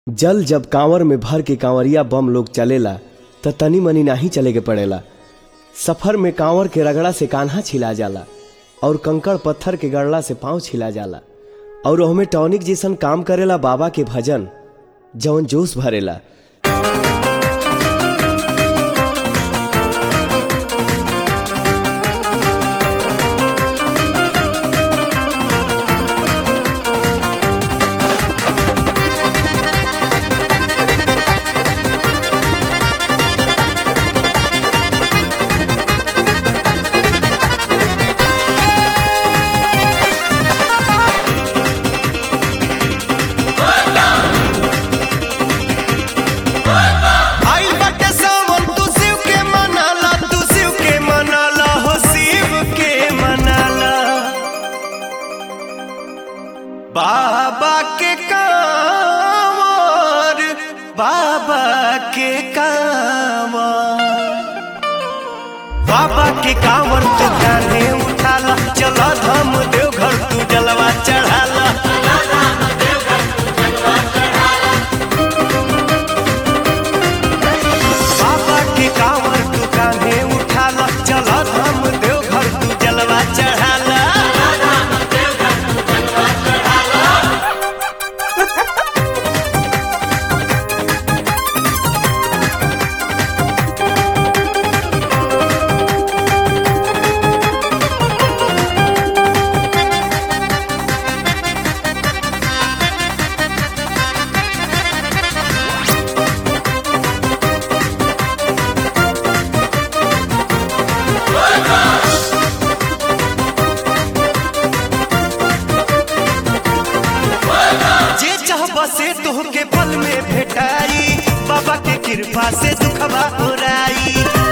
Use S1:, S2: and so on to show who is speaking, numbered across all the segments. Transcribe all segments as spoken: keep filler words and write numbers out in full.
S1: जल जब कांवर में भर के कांवरिया बम लोग चलेला त तनी मनी नाही चले के पड़ेला। सफर में कांवर के रगड़ा से कान्हा छिला जाला और कंकड़ पत्थर के गड़ला से पाँव छिला जाला और ओहमे टॉनिक जैसन काम करेला बाबा के भजन जवन जोश भरेला।
S2: बाबा के कांवर बाबा के कांवर बाबा के कांवर तू कान्हे उठाला, चला धाम देवघर तू जलवा चढ़ाला। बाबा के कांवर तू कान्हे उठाला, चला धाम देवघर तू जलवा चढ़ाला। से तोहके पल में भेटाई, बाबा के कृपा से दुखवा उड़ाई।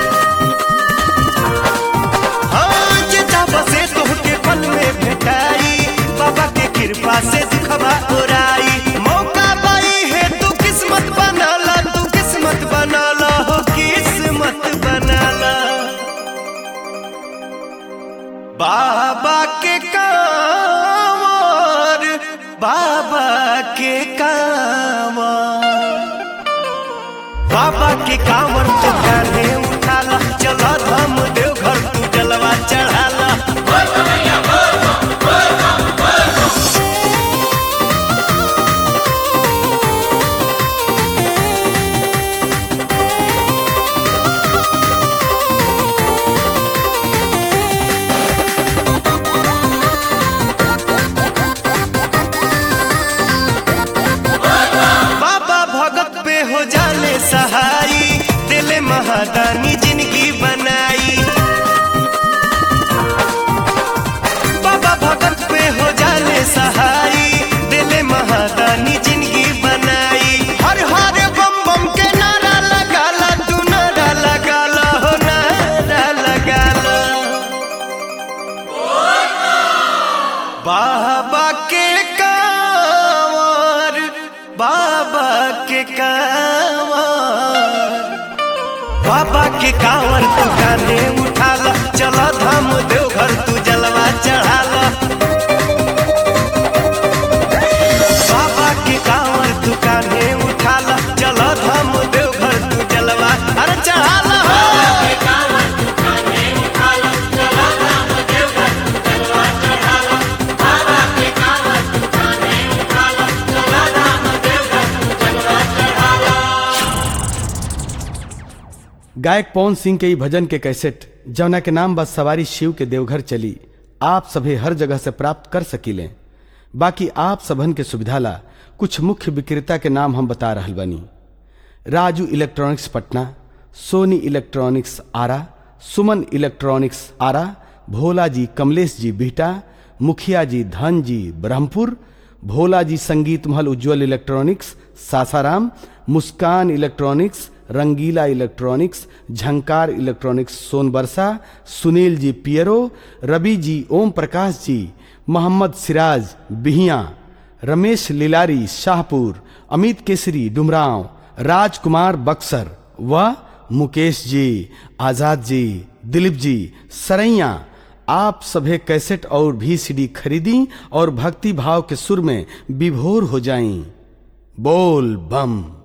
S2: हाँ जे चाहबा से तोहके पल में भेटाई, बाबा के कृपा से दुखवा उड़ाई। मौका पाई है तू किस्मत बनाला, तू किस्मत बनाला हो किस्मत बनाला। बाबा के कांवर बाबा के कांवर बाबा के कांवर तू कान्हे उठाला, चला धाम देवघर तू जलवा चढ़ाला। हो जाने सहाई, दिले महादानी जिंदगी बनाई। बाबा भगत पे हो जाने सहाई, दिले महादानी जिंदगी बनाई। हर हर बम बम के नारा लगाला, तू नारा लगाला हो नारा लगाला। बाबा के कांवर बाबा के कांवर बाबा के कांवर तू कान्हे उठाला, चला धाम देवघर तू जलवा चढ़ाला। बाबा के कांवर तू कान्हे उठाला, चला धाम देवघर तू जलवा अरे चढ़ाला।
S3: गायक पवन सिंह के भजन के कैसेट जौना के नाम बस सवारी शिव के देवघर चली आप सभी हर जगह से प्राप्त कर सकीले। बाकी आप सबन के सुविधा ला कुछ मुख्य विक्रेता के नाम हम बता रहल बनी। Raju electronics Patna, Sony electronics Arrah, Suman electronics Arrah, Bhola ji Kamlesh जी बिहटा, मुखिया जी धन जी Brahmapur, Bhola ji Sangeet Mahal Ujjwal electronics Sasaram, Muskan electronics, Rangeela electronics, Jhankar electronics Sonbarsa, Sunil ji Piro, Ravi ji Om Prakash ji, Mohammad Siraj Bihiya, Ramesh लिलारी Shahpur, Amit केसरी डुमराव, राजकुमार बक्सर व मुकेश जी, आजाद जी, दिलीप जी सरैया। आप सभे कैसेट और भी सीडी खरीदी और भक्ति भाव के सुर में विभोर हो जाएं। बोल बम।